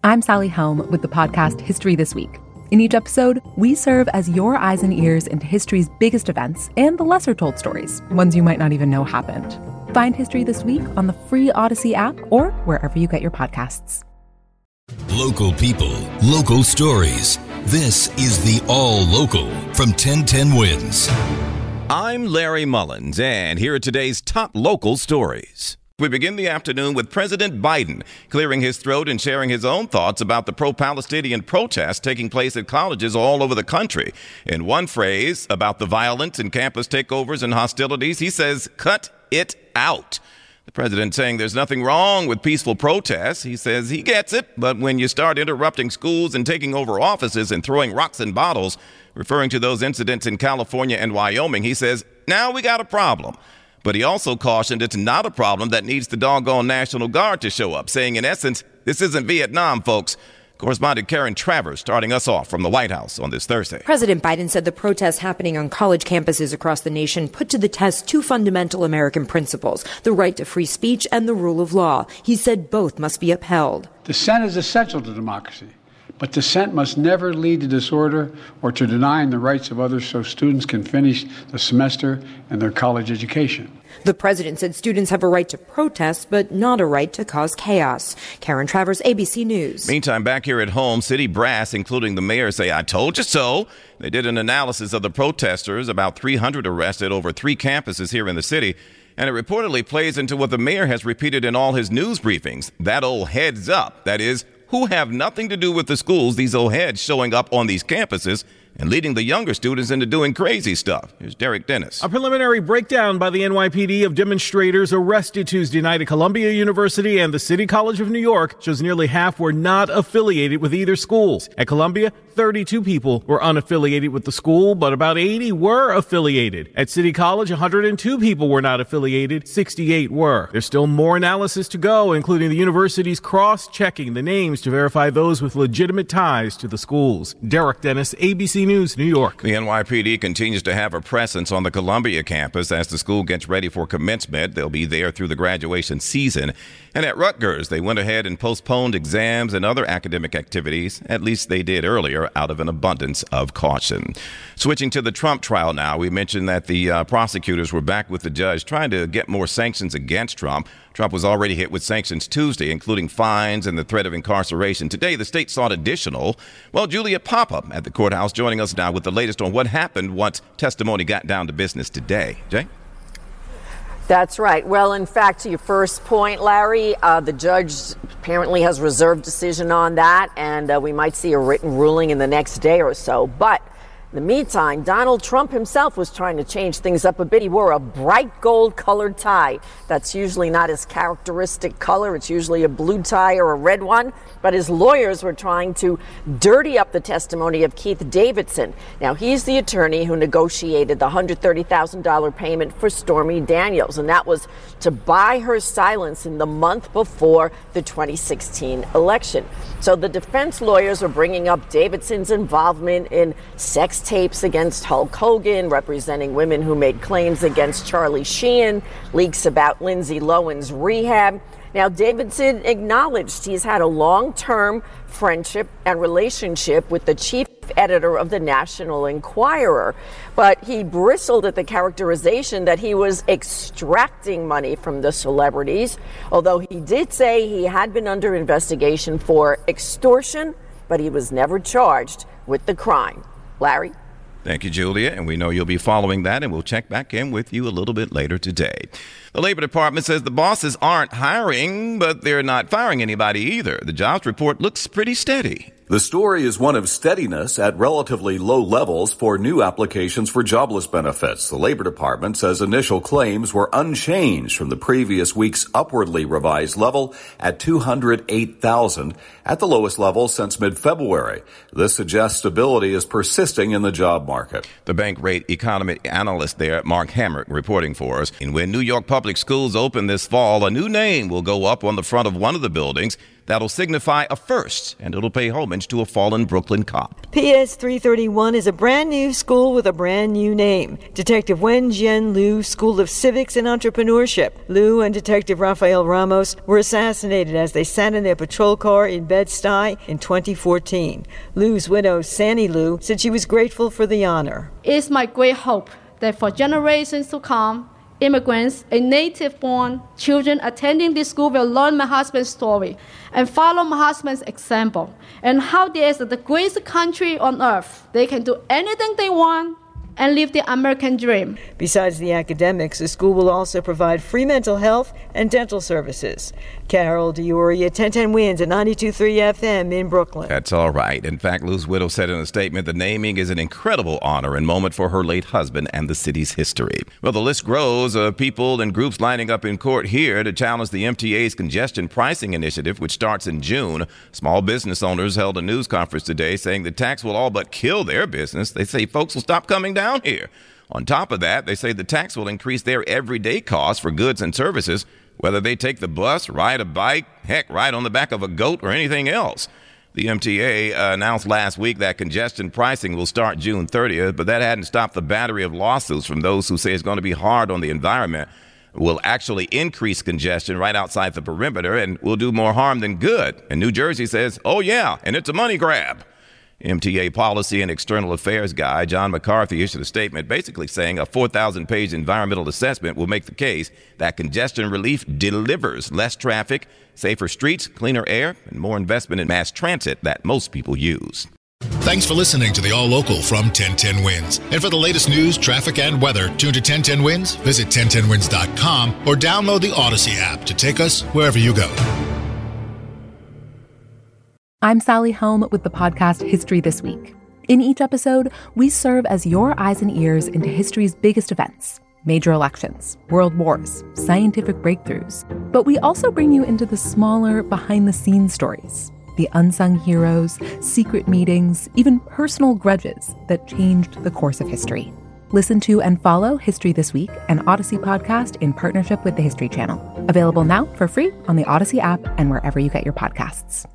I'm Sally Helm with the podcast History This Week. In each episode, we serve as your eyes and ears into history's biggest events and the lesser-told stories, ones you might not even know happened. Find History This Week on the free Odyssey app or wherever you get your podcasts. Local people, local stories. This is the All Local from 1010 Wins. I'm Larry Mullins, and here are today's top local stories. We begin the afternoon with President Biden clearing his throat and sharing his own thoughts about the pro-Palestinian protests taking place at colleges all over the country. In one phrase about the violence and campus takeovers and hostilities, he says, "Cut it out." The president saying there's nothing wrong with peaceful protests. He says he gets it, but when you start interrupting schools and taking over offices and throwing rocks and bottles, referring to those incidents in California and Wyoming, he says, now we got a problem. But he also cautioned it's not a problem that needs the doggone National Guard to show up, saying, in essence, this isn't Vietnam, folks. Correspondent Karen Travers starting us off from the White House on this Thursday. President Biden said the protests happening on college campuses across the nation put to the test two fundamental American principles, the right to free speech and the rule of law. He said both must be upheld. Dissent is essential to democracy, but dissent must never lead to disorder or to denying the rights of others so students can finish the semester and their college education. The president said students have a right to protest, but not a right to cause chaos. Karen Travers, ABC News. Meantime, back here at home, city brass, including the mayor, say, I told you so. They did an analysis of the protesters, about 300 arrested over 3 campuses here in the city. And it reportedly plays into what the mayor has repeated in all his news briefings. That old heads up, that is, who have nothing to do with the schools, these old heads showing up on these campuses and leading the younger students into doing crazy stuff. Here's Derek Dennis. A preliminary breakdown by the NYPD of demonstrators arrested Tuesday night at Columbia University and the City College of New York shows nearly half were not affiliated with either schools. At Columbia, 32 people were unaffiliated with the school, but about 80 were affiliated. At City College, 102 people were not affiliated, 68 were. There's still more analysis to go, including the university's cross-checking the names to verify those with legitimate ties to the schools. Derek Dennis, ABC News, New York. The NYPD continues to have a presence on the Columbia campus as the school gets ready for commencement. They'll be there through the graduation season. And at Rutgers, they went ahead and postponed exams and other academic activities. At least they did earlier, out of an abundance of caution. Switching to the Trump trial now, we mentioned that the prosecutors were back with the judge trying to get more sanctions against Trump. Trump was already hit with sanctions Tuesday, including fines and the threat of incarceration. Today, the state sought additional. Well, Julia Papa at the courthouse joining us now with the latest on what happened once testimony got down to business today. Jay? That's right. Well, in fact, to your first point, Larry, the judge apparently has reserved decision on that, and we might see a written ruling in the next day or so. But in the meantime, Donald Trump himself was trying to change things up a bit. He wore a bright gold colored tie. That's usually not his characteristic color. It's usually a blue tie or a red one. But his lawyers were trying to dirty up the testimony of Keith Davidson. Now, he's the attorney who negotiated the $130,000 payment for Stormy Daniels, and that was to buy her silence in the month before the 2016 election. So the defense lawyers were bringing up Davidson's involvement in sex tapes against Hulk Hogan, representing women who made claims against Charlie Sheen, leaks about Lindsay Lohan's rehab. Now, Davidson acknowledged he's had a long-term friendship and relationship with the chief editor of the National Enquirer, but he bristled at the characterization that he was extracting money from the celebrities, although he did say he had been under investigation for extortion, but he was never charged with the crime. Larry? Thank you, Julia, and we know you'll be following that, and we'll check back in with you a little bit later today. The Labor Department says the bosses aren't hiring, but they're not firing anybody either. The jobs report looks pretty steady. The story is one of steadiness at relatively low levels for new applications for jobless benefits. The Labor Department says initial claims were unchanged from the previous week's upwardly revised level at 208,000, at the lowest level since mid-February. This suggests stability is persisting in the job market. The Bankrate economy analyst there, Mark Hamrick, reporting for us. And when New York public schools open this fall, a new name will go up on the front of one of the buildings. that'll signify a first, and it'll pay homage to a fallen Brooklyn cop. PS 331 is a brand new school with a brand new name. Detective Wen-Jian Liu School of Civics and Entrepreneurship. Liu and Detective Rafael Ramos were assassinated as they sat in their patrol car in Bed-Stuy in 2014. Liu's widow, Sandy Liu, said she was grateful for the honor. It's my great hope that for generations to come, immigrants and native-born children attending this school will learn my husband's story and follow my husband's example, and how there is the greatest country on earth. They can do anything they want and live the American dream. Besides the academics, the school will also provide free mental health and dental services. Carol Diori at 1010 Wins at 92.3 FM in Brooklyn. That's all right. In fact, Liu's widow said in a statement, the naming is an incredible honor and moment for her late husband and the city's history. Well, the list grows of people and groups lining up in court here to challenge the MTA's congestion pricing initiative, which starts in June. Small business owners held a news conference today saying the tax will all but kill their business. They say folks will stop coming down here. On top of that, they say the tax will increase their everyday costs for goods and services, whether they take the bus, ride a bike, heck, ride on the back of a goat or anything else. The MTA announced last week that congestion pricing will start June 30th, but that hadn't stopped the battery of lawsuits from those who say it's going to be hard on the environment, will actually increase congestion right outside the perimeter, and will do more harm than good. And New Jersey says, oh yeah, and it's a money grab. MTA Policy and External Affairs guy John McCarthy issued a statement basically saying a 4,000-page environmental assessment will make the case that congestion relief delivers less traffic, safer streets, cleaner air, and more investment in mass transit that most people use. Thanks for listening to the All Local from 1010 Wins. And for the latest news, traffic, and weather, tune to 1010 Wins, visit 1010wins.com, or download the Odyssey app to take us wherever you go. I'm Sally Helm with the podcast History This Week. In each episode, we serve as your eyes and ears into history's biggest events, major elections, world wars, scientific breakthroughs. But we also bring you into the smaller, behind-the-scenes stories, the unsung heroes, secret meetings, even personal grudges that changed the course of history. Listen to and follow History This Week, an Odyssey podcast in partnership with the History Channel. Available now for free on the Odyssey app and wherever you get your podcasts.